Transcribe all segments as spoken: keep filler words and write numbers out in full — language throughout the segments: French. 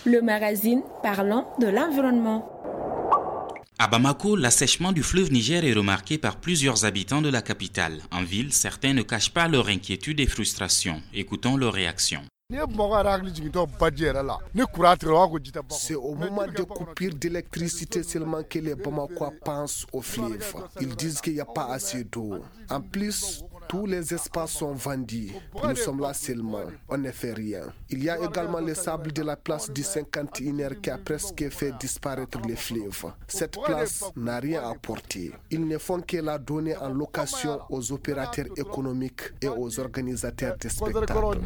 le magazine parlant de l'environnement. À Bamako, l'assèchement du fleuve Niger est remarqué par plusieurs habitants de la capitale. En ville, certains ne cachent pas leur inquiétude et frustration. Écoutons leurs réactions. C'est au moment de coupure d'électricité seulement que les Bamakois pensent au fleuve. Ils disent qu'il n'y a pas assez d'eau. En plus, tous les espaces sont vendus. Nous sommes là seulement. On ne fait rien. Il y a également le sable de la place du cinquante et une heures qui a presque fait disparaître les fleuves. Cette place n'a rien apporté. Ils ne font que la donner en location aux opérateurs économiques et aux organisateurs de spectacles.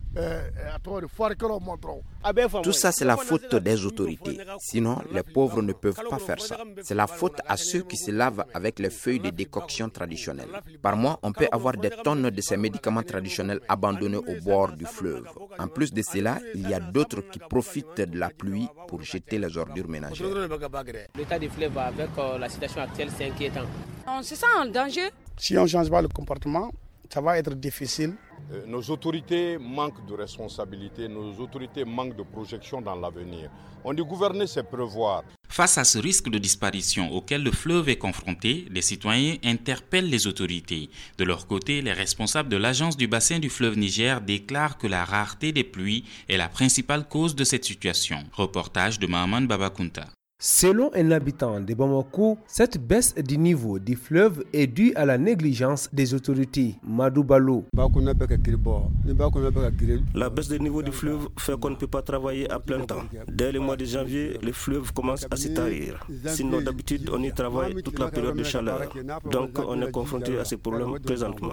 Tout ça, c'est la faute des autorités. Sinon, les pauvres ne peuvent pas faire ça. C'est la faute à ceux qui se lavent avec les feuilles de décoction traditionnelles. Par mois, on peut avoir des tonnes de ces médicaments traditionnels abandonnés au bord du fleuve. En plus de cela, il y a d'autres qui profitent de la pluie pour jeter les ordures ménagères. L'état du fleuve avec la situation actuelle, c'est inquiétant. On se sent en danger. Si on ne change pas le comportement, ça va être difficile. Euh, nos autorités manquent de responsabilité, nos autorités manquent de projection dans l'avenir. On dit gouverner, c'est prévoir. Face à ce risque de disparition auquel le fleuve est confronté, les citoyens interpellent les autorités. De leur côté, les responsables de l'agence du bassin du fleuve Niger déclarent que la rareté des pluies est la principale cause de cette situation. Reportage de Mahaman Babakunta. Selon un habitant de Bamako, cette baisse du niveau du fleuve est due à la négligence des autorités. Madou Balo. La baisse du niveau du fleuve fait qu'on ne peut pas travailler à plein temps. Dès le mois de janvier, le fleuve commence à se tarir. Sinon, d'habitude, on y travaille toute la période de chaleur. Donc, on est confronté à ces problèmes présentement.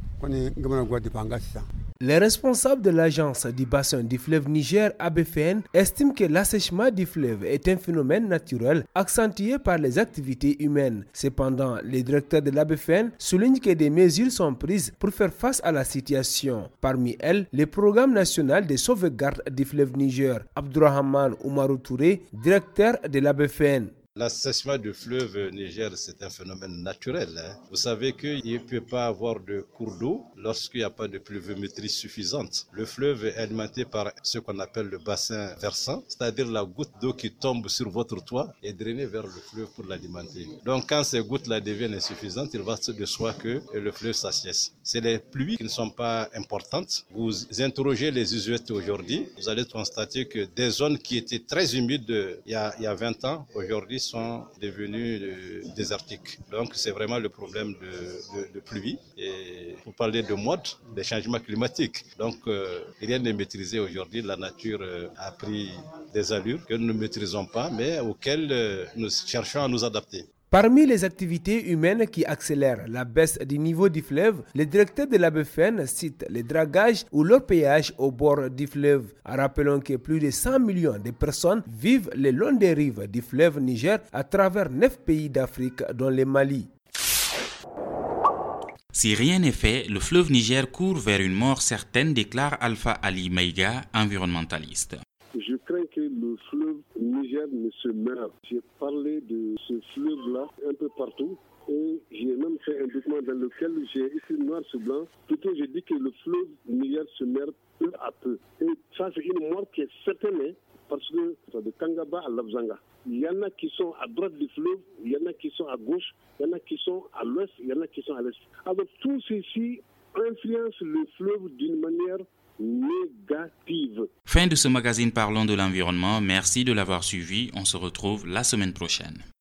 Les responsables de l'agence du bassin du fleuve Niger, A B F N, estiment que l'assèchement du fleuve est un phénomène naturel accentué par les activités humaines. Cependant, le directeur de l'A B F N souligne que des mesures sont prises pour faire face à la situation. Parmi elles, le programme national de sauvegarde du fleuve Niger. Abdourahman Oumarou Touré, directeur de l'A B F N. L'assèchement du fleuve Niger, c'est un phénomène naturel. Hein. Vous savez qu'il ne peut pas avoir de cours d'eau lorsqu'il n'y a pas de pluviométrie suffisante. Le fleuve est alimenté par ce qu'on appelle le bassin versant, c'est-à-dire la goutte d'eau qui tombe sur votre toit est drainée vers le fleuve pour l'alimenter. Donc quand ces gouttes-là deviennent insuffisantes, il va de soi que le fleuve s'assiège. C'est les pluies qui ne sont pas importantes. Vous interrogez les Usuettes aujourd'hui, vous allez constater que des zones qui étaient très humides il y a, il y a vingt ans, aujourd'hui, sont devenus euh, désertiques. Donc c'est vraiment le problème de, de, de pluie. Et vous parlez de mode, des changements climatiques. Donc euh, rien n'est maîtrisé aujourd'hui. La nature euh, a pris des allures que nous ne maîtrisons pas, mais auxquelles euh, nous cherchons à nous adapter. Parmi les activités humaines qui accélèrent la baisse du niveau du fleuve, le directeur de l'A B F N cite les dragages ou l'orpaillage au bord du fleuve. Rappelons que plus de cent millions de personnes vivent le long des rives du fleuve Niger à travers neuf pays d'Afrique, dont le Mali. Si rien n'est fait, le fleuve Niger court vers une mort certaine, déclare Alpha Ali Maïga, environnementaliste. Je crains que le fleuve Niger ne se meure. J'ai parlé de ce fleuve-là un peu partout et j'ai même fait un document dans lequel j'ai écrit noir sur blanc. Plutôt, j'ai dit que le fleuve Niger se meurt peu à peu. Et ça, c'est une mort qui est certaine parce que de Kangaba à Labzanga, il y en a qui sont à droite du fleuve, il y en a qui sont à gauche, il y en a qui sont à l'ouest, il y en a qui sont à l'est. Alors tout ceci influence le fleuve d'une manière négative. Fin de ce magazine Parlons de l'environnement. Merci de l'avoir suivi. On se retrouve la semaine prochaine.